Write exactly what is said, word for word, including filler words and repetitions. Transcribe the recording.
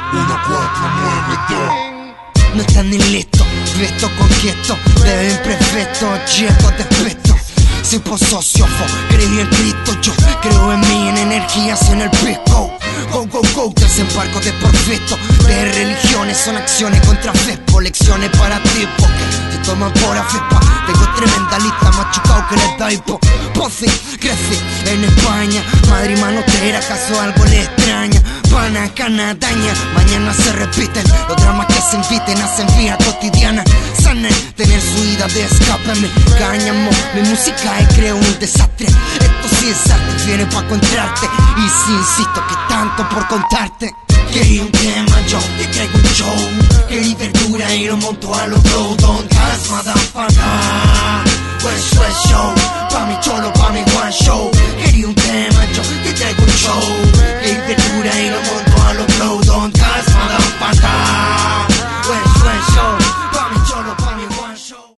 uno, cuatro, nueve, dos. No están ni listos, visto con gesto, bebe imperfecto, checo despesto. Sipo sociofo, creí en Cristo, yo creo en mí, en energías y en el pisco. Go, go, go, desembarco de perfecto. De religiones son acciones contra fespo, lecciones para tipos que se toman por afespa. Tengo tremenda lista, machucado que les da hipo. Posse, crecí en España, madre y manotera, acaso algo le extraña. Pana, canadaña, mañana se repiten los dramas que se inviten, hacen vida cotidiana. Sanen, tener su ida de escape, me cáñamo, mi música es creo un desastre. Esto sí es arte, viene pa' encontrarte. Y si insisto que tanto por contarte. Quería un tema, yo te traigo un show. Querí verdura y lo monto a los blow. Don't ask, motherfucker. West, West show, pa' mi cholo, pa' mi one show.